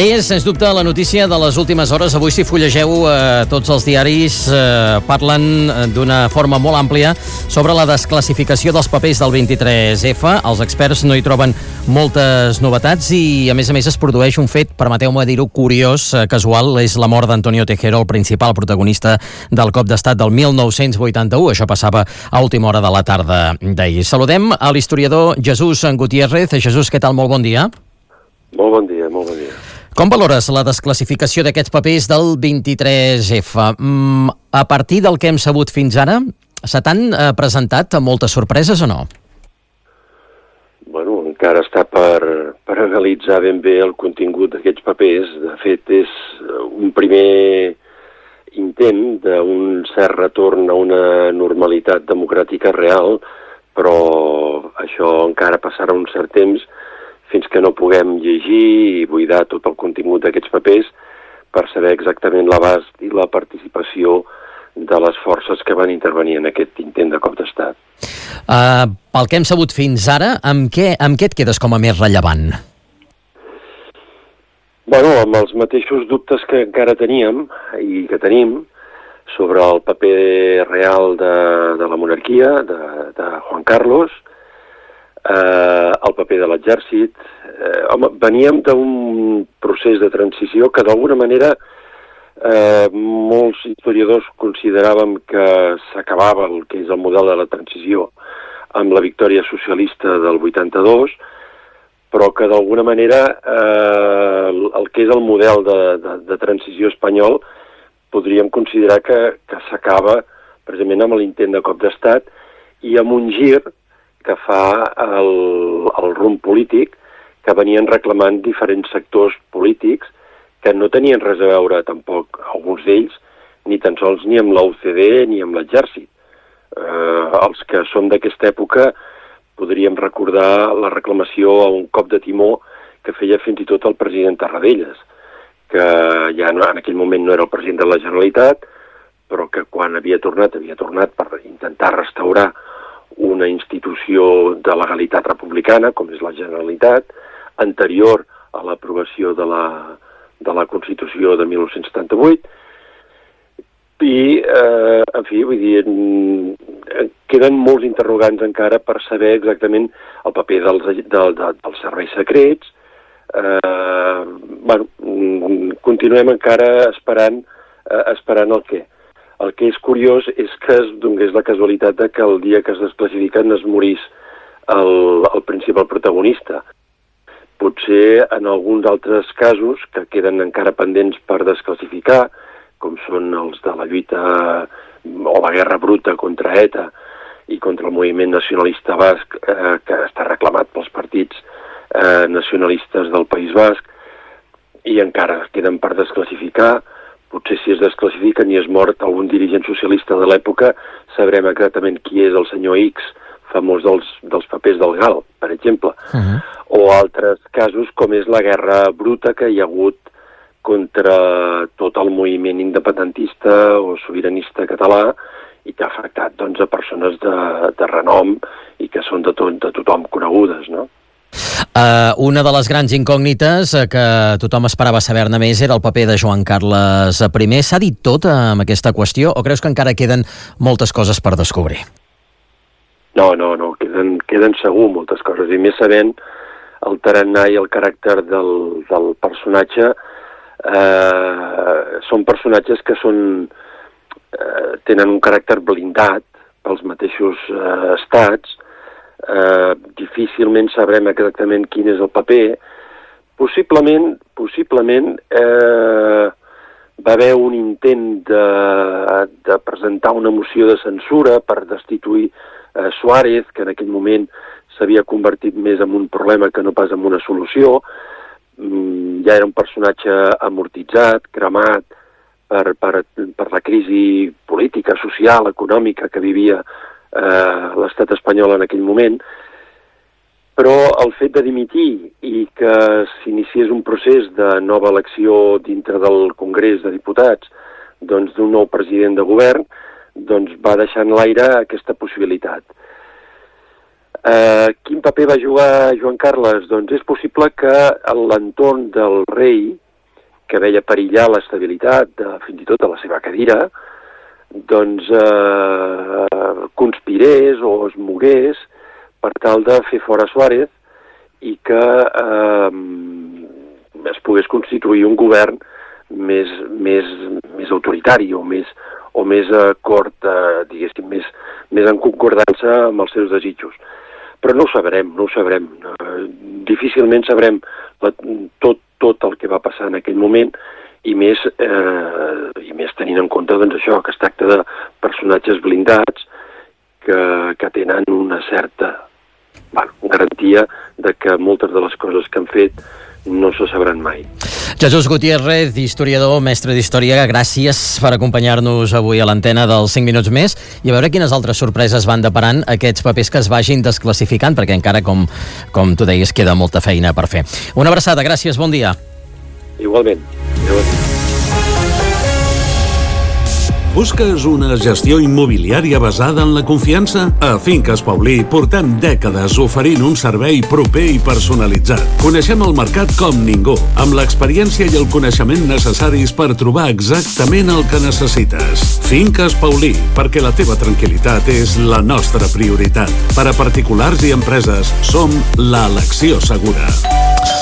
És, sens dubte, la notícia de les últimes hores. Avui, si fullegeu tots els diaris, parlen d'una forma molt àmplia sobre la desclassificació dels papers del 23F. Els experts no hi troben moltes novetats i, a més, es produeix un fet, permeteu-me dir-ho, curiós, casual. És la mort d'Antonio Tejero, el principal protagonista del cop d'estat del 1981. Això passava a última hora de la tarda d'ahir. Saludem a l'historiador Jesús Gutiérrez. Jesús, què tal? Molt bon dia. Molt bon dia, molt bon dia. Com valores la desclassificació d'aquests papers del 23F? A partir del que hem sabut fins ara, se t'han presentat moltes sorpreses o no? Bueno, encara està per analitzar ben bé el contingut d'aquests papers. De fet, és un primer intent d'un cert retorn a una normalitat democràtica real, però això encara passarà un cert temps fins que no puguem llegir i buidar tot el contingut d'aquests papers per saber exactament l'abast i la participació de les forces que van intervenir en aquest intent de cop d'estat. Pel que hem sabut fins ara, amb què et quedes com a més rellevant? Bueno, amb els mateixos dubtes que encara teníem i que tenim sobre el paper real de la monarquia, de Juan Carlos, el paper de l'exèrcit. Veníem d'un procés de transició que d'alguna manera molts historiadors consideràvem que s'acabava el que és el model de la transició amb la victòria socialista del 82, però que d'alguna manera el que és el model de transició espanyol podríem considerar que s'acaba precisament amb l'intent de cop d'estat i amb un gir que fa el rumb polític que venien reclamant diferents sectors polítics que no tenien res a veure tampoc, alguns d'ells, ni tan sols ni amb la UCD ni amb l'exèrcit. Els que som d'aquesta època podríem recordar la reclamació a un cop de timó que feia fins i tot el president Tarradellas, que ja en aquell moment no era el president de la Generalitat, però que quan havia tornat per intentar restaurar una institució de legalitat republicana, com és la Generalitat, anterior a l'aprovació de la Constitució de 1978, i, en fi, vull dir, queden molts interrogants encara per saber exactament el paper dels serveis secrets. Bueno, continuem encara esperant el què. El que és curiós és que es donés la casualitat de que el dia que es desclassifiquen es morís el principal protagonista. Potser en alguns altres casos que queden encara pendents per desclassificar, com són els de la lluita o la guerra bruta contra ETA i contra el moviment nacionalista basc que està reclamat pels partits nacionalistes del País Basc i encara queden per desclassificar. Potser si es desclassifiquen i es mort algun dirigent socialista de l'època, sabrem exactament qui és el senyor X, famós dels papers del GAL, per exemple. O altres casos com és la guerra bruta que hi ha hagut contra tot el moviment independentista o sobiranista català i que ha afectat a persones de renom i que són de tothom conegudes, no? Una de les grans incògnites que tothom esperava saber-ne més era el paper de Joan Carles I. S'ha dit tot amb aquesta qüestió o creus que encara queden moltes coses per descobrir? No, queden segur moltes coses, i més sabent el tarannà i el caràcter del personatge. Són personatges que tenen un caràcter blindat pels mateixos estats. Difícilment sabrem exactament quin és el paper. Possiblement va haver un intent de presentar una moció de censura per destituir Suárez, que en aquell moment s'havia convertit més en un problema que no pas en una solució. Ja era un personatge amortitzat, cremat per la crisi política, social, econòmica que vivia l'estat espanyol en aquell moment, però el fet de dimitir i que s'iniciés un procés de nova elecció dintre del Congrés de Diputats d'un nou president de govern, va deixar en l'aire aquesta possibilitat. Quin paper va jugar Joan Carles? Doncs és possible que l'entorn del rei que veia perillar l'estabilitat fins i tot de la seva cadira, doncs conspirés o es mogués per tal de fer fora Suárez i que es pogués constituir un govern més autoritari o més acord, diguéssim, més en concordança amb els seus desitjos. Però no ho sabrem. Difícilment sabrem tot el que va passar en aquell moment i més tenint en compte doncs, això, que es tracta de personatges blindats que tenen una certa garantia de que moltes de les coses que han fet no se sabran mai. Jesús Gutiérrez, historiador, mestre d'història, gràcies per acompanyar-nos avui a l'antena dels 5 minuts més i a veure quines altres sorpreses van deparant aquests papers que es vagin desclassificant, perquè encara, com tu deies, queda molta feina per fer. Una abraçada, gràcies, bon dia. Igualment. Busques una gestió immobiliària basada en la confiança? A Finques Paulí portem dècades oferint un servei proper i personalitzat. Coneixem el mercat com ningú, amb l'experiència i el coneixement necessaris per trobar exactament el que necessites. Finques Paulí, perquè la teva tranquil·litat és la nostra prioritat. Per a particulars i empreses, som l'elecció segura.